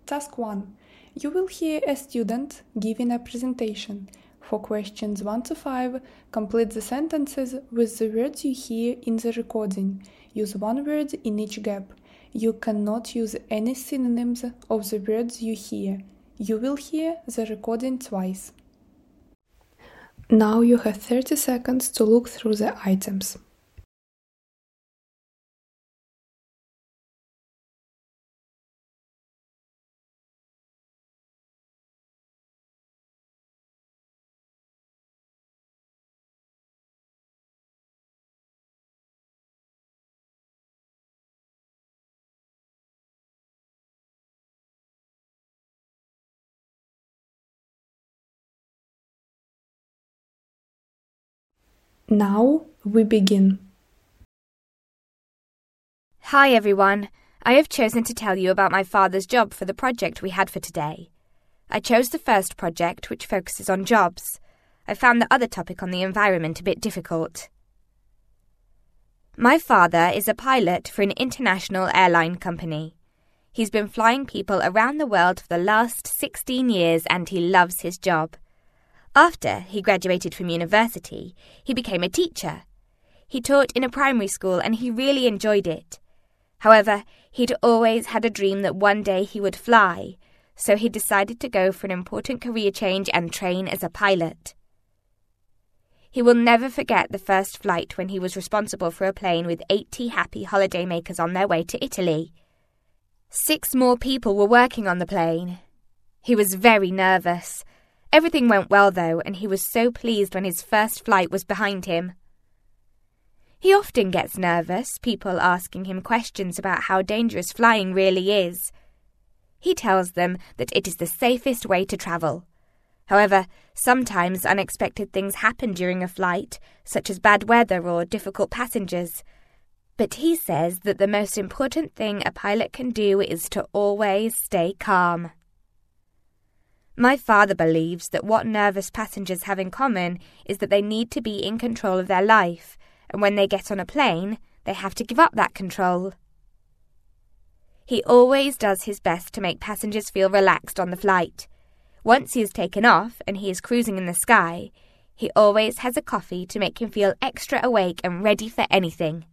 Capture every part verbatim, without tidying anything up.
Task one. You will hear a student giving a presentation. For questions one to five, complete the sentences with the words you hear in the recording. Use one word in each gap. You cannot use any synonyms of the words you hear. You will hear the recording twice. Now you have thirty seconds to look through the items. Now we begin. Hi everyone, I have chosen to tell you about my father's job for the project we had for today. I chose the first project, which focuses on jobs. I found the other topic on the environment a bit difficult. My father is a pilot for an international airline company. He's been flying people around the world for the last sixteen years and he loves his job. After he graduated from university, he became a teacher. He taught in a primary school and he really enjoyed it. However, he'd always had a dream that one day he would fly, so he decided to go for an important career change and train as a pilot. He will never forget the first flight when he was responsible for a plane with eighty happy holidaymakers on their way to Italy. Six more people were working on the plane. He was very nervous. Everything went well, though, and he was so pleased when his first flight was behind him. He often gets nervous, people asking him questions about how dangerous flying really is. He tells them that it is the safest way to travel. However, sometimes unexpected things happen during a flight, such as bad weather or difficult passengers. But he says that the most important thing a pilot can do is to always stay calm. My father believes that what nervous passengers have in common is that they need to be in control of their life, and when they get on a plane, they have to give up that control. He always does his best to make passengers feel relaxed on the flight. Once he is taken off and he is cruising in the sky, he always has a coffee to make him feel extra awake and ready for anything.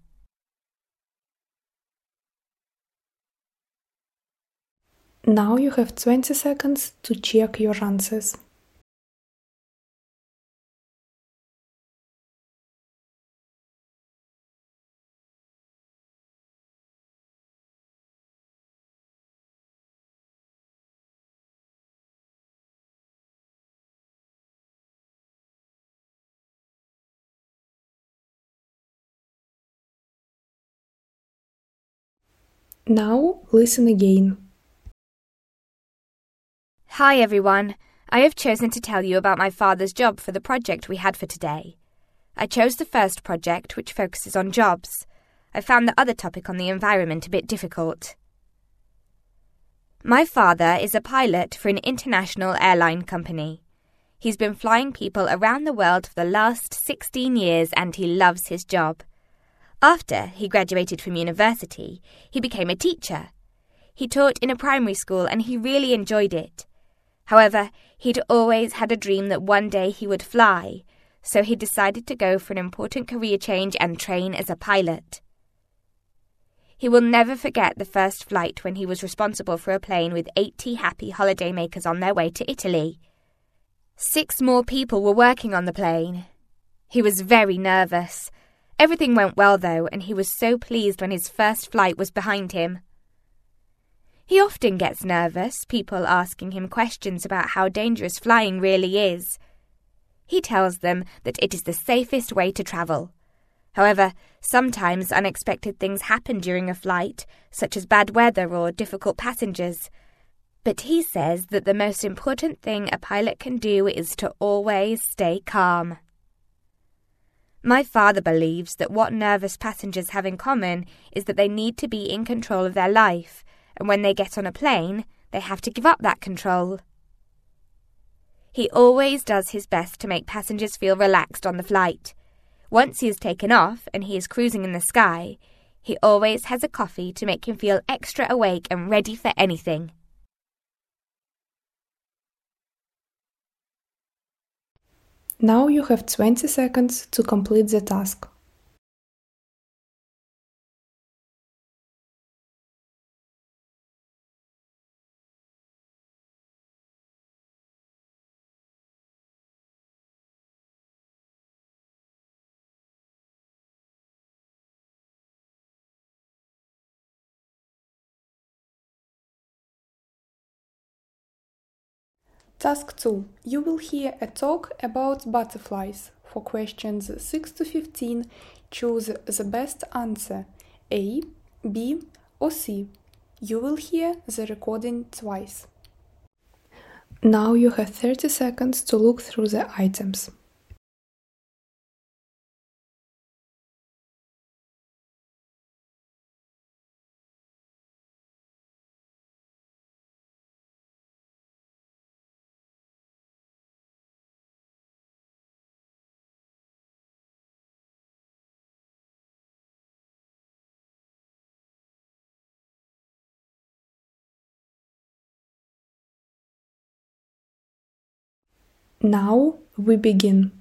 Now you have twenty seconds to check your answers. Now listen again. Hi everyone, I have chosen to tell you about my father's job for the project we had for today. I chose the first project, which focuses on jobs. I found the other topic on the environment a bit difficult. My father is a pilot for an international airline company. He's been flying people around the world for the last sixteen years and he loves his job. After he graduated from university, he became a teacher. He taught in a primary school and he really enjoyed it. However, he'd always had a dream that one day he would fly, so he decided to go for an important career change and train as a pilot. He will never forget the first flight when he was responsible for a plane with eighty happy holidaymakers on their way to Italy. Six more people were working on the plane. He was very nervous. Everything went well, though, and he was so pleased when his first flight was behind him. He often gets nervous, people asking him questions about how dangerous flying really is. He tells them that it is the safest way to travel. However, sometimes unexpected things happen during a flight, such as bad weather or difficult passengers. But he says that the most important thing a pilot can do is to always stay calm. My father believes that what nervous passengers have in common is that they need to be in control of their life, and when they get on a plane, they have to give up that control. He always does his best to make passengers feel relaxed on the flight. Once he is taken off and he is cruising in the sky, he always has a coffee to make him feel extra awake and ready for anything. Now you have twenty seconds to complete the task. Task two. You will hear a talk about butterflies. For questions six to fifteen, choose the best answer, A, B, or C. You will hear the recording twice. Now you have thirty seconds to look through the items. Now we begin.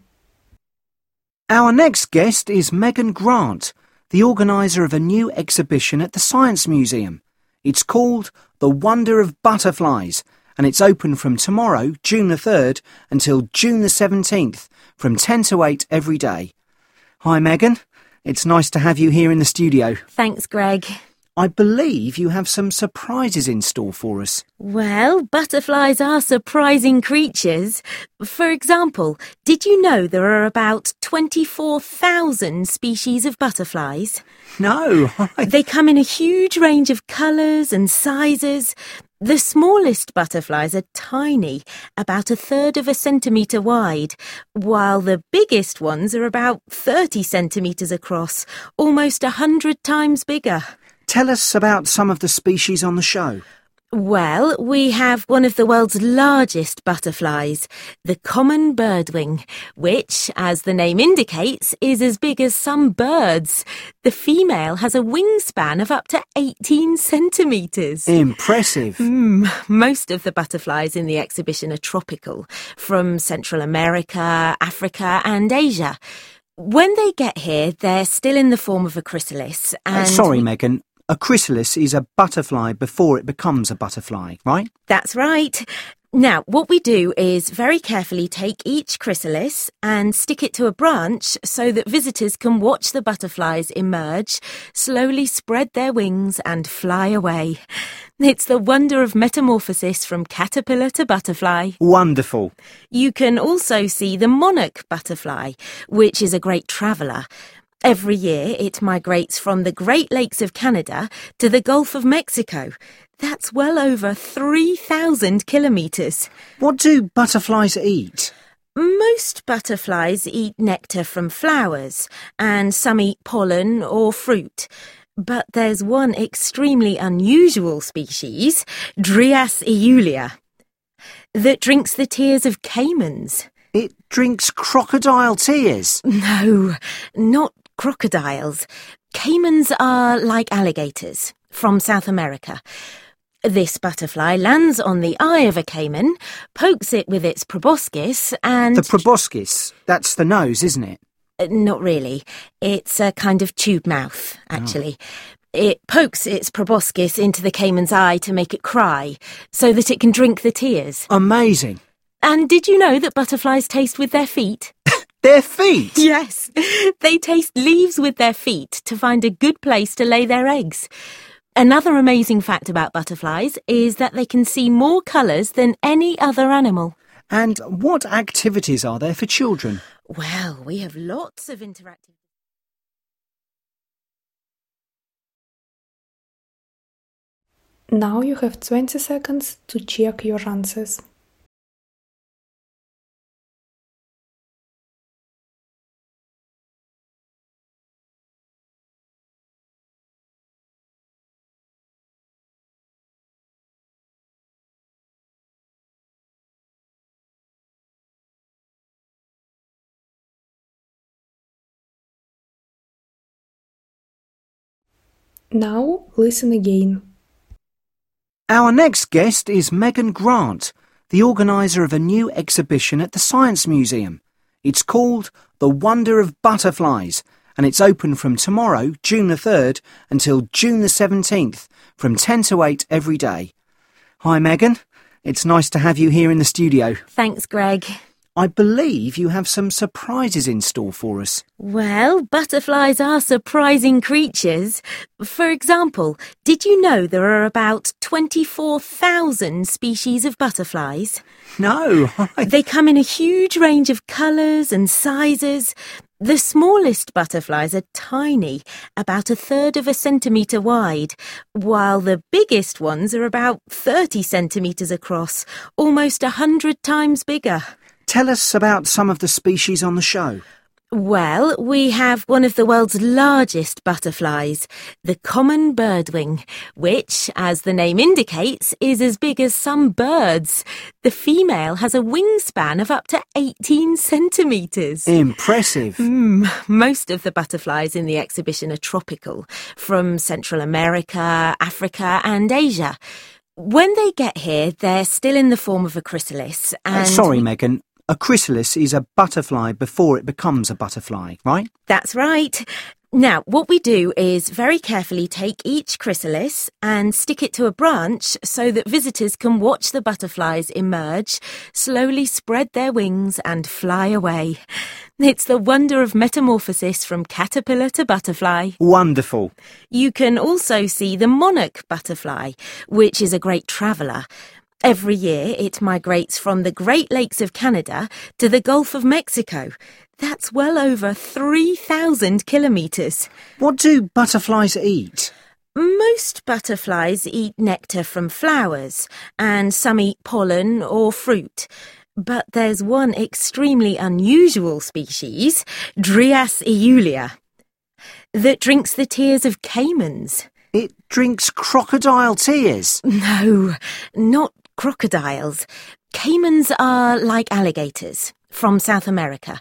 Our next guest is Megan Grant, the organiser of a new exhibition at the Science Museum. It's called The Wonder of Butterflies, and it's open from tomorrow, June the third, until June the seventeenth, from ten to eight every day. Hi Megan, it's nice to have you here in the studio. Thanks, Greg. I believe you have some surprises in store for us. Well, butterflies are surprising creatures. For example, did you know there are about twenty-four thousand species of butterflies? No. I... They come in a huge range of colours and sizes. The smallest butterflies are tiny, about a third of a centimetre wide, while the biggest ones are about thirty centimetres across, almost a hundred times bigger. Tell us about some of the species on the show. Well, we have one of the world's largest butterflies, the common birdwing, which, as the name indicates, is as big as some birds. The female has a wingspan of up to eighteen centimetres. Impressive. Mm, most of the butterflies in the exhibition are tropical, from Central America, Africa and Asia. When they get here, they're still in the form of a chrysalis. And uh, sorry, Megan. A chrysalis is a butterfly before it becomes a butterfly, right? That's right. Now, what we do is very carefully take each chrysalis and stick it to a branch so that visitors can watch the butterflies emerge, slowly spread their wings and fly away. It's the wonder of metamorphosis from caterpillar to butterfly. Wonderful. You can also see the monarch butterfly, which is a great traveller. Every year it migrates from the Great Lakes of Canada to the Gulf of Mexico. That's well over three thousand kilometres. What do butterflies eat? Most butterflies eat nectar from flowers, and some eat pollen or fruit. But there's one extremely unusual species, Dryas aeolea, that drinks the tears of caimans. It drinks crocodile tears? No, not crocodiles. Caimans are like alligators from South America. This butterfly lands on the eye of a caiman, pokes it with its proboscis and... The proboscis? That's the nose, isn't it? Uh, not really. It's a kind of tube mouth, actually. Oh. It pokes its proboscis into the caiman's eye to make it cry, so that it can drink the tears. Amazing. And did you know that butterflies taste with their feet? Their feet? Yes. They taste leaves with their feet to find a good place to lay their eggs. Another amazing fact about butterflies is that they can see more colours than any other animal. And what activities are there for children? Well, we have lots of interactive... Now you have twenty seconds to check your answers. Now listen again. Our next guest is Megan Grant, the organiser of a new exhibition at the Science Museum. It's called The Wonder of Butterflies, and it's open from tomorrow, June the third, until June the seventeenth, from ten to eight every day. Hi, Megan. It's nice to have you here in the studio. Thanks, Greg. I believe you have some surprises in store for us. Well, butterflies are surprising creatures. For example, did you know there are about twenty-four thousand species of butterflies? No. I... They come in a huge range of colours and sizes. The smallest butterflies are tiny, about a third of a centimetre wide, while the biggest ones are about thirty centimetres across, almost a hundred times bigger. Tell us about some of the species on the show. Well, we have one of the world's largest butterflies, the common birdwing, which, as the name indicates, is as big as some birds. The female has a wingspan of up to eighteen centimetres. Impressive. Mm, most of the butterflies in the exhibition are tropical, from Central America, Africa and Asia. When they get here, they're still in the form of a chrysalis. And uh, sorry, Megan. A chrysalis is a butterfly before it becomes a butterfly, right? That's right. Now, what we do is very carefully take each chrysalis and stick it to a branch so that visitors can watch the butterflies emerge, slowly spread their wings and fly away. It's the wonder of metamorphosis from caterpillar to butterfly. Wonderful. You can also see the monarch butterfly, which is a great traveller. Every year it migrates from the Great Lakes of Canada to the Gulf of Mexico. That's well over three thousand kilometres. What do butterflies eat? Most butterflies eat nectar from flowers, and some eat pollen or fruit. But there's one extremely unusual species, Dryas aeolea, that drinks the tears of caimans. It drinks crocodile tears? No, not crocodiles. Caimans are like alligators from South America.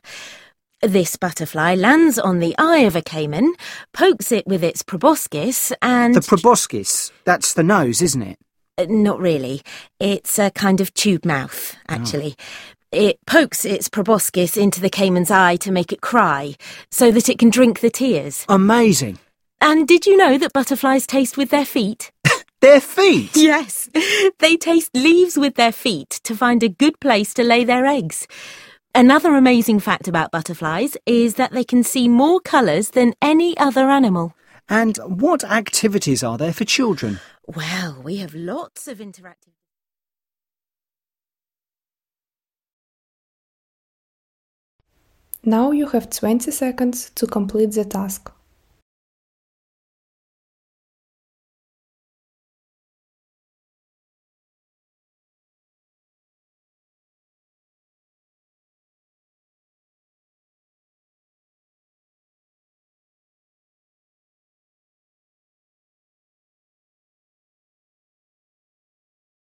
This butterfly lands on the eye of a caiman, pokes it with its proboscis and... The proboscis? That's the nose, isn't it? Uh, not really. It's a kind of tube mouth, actually. Oh. It pokes its proboscis into the caiman's eye to make it cry, so that it can drink the tears. Amazing. And did you know that butterflies taste with their feet? Their feet? Yes. They taste leaves with their feet to find a good place to lay their eggs. Another amazing fact about butterflies is that they can see more colours than any other animal. And what activities are there for children? Well, we have lots of interactive... Now you have twenty seconds to complete the task.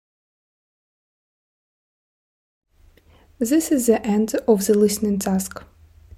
This is the end of the listening task.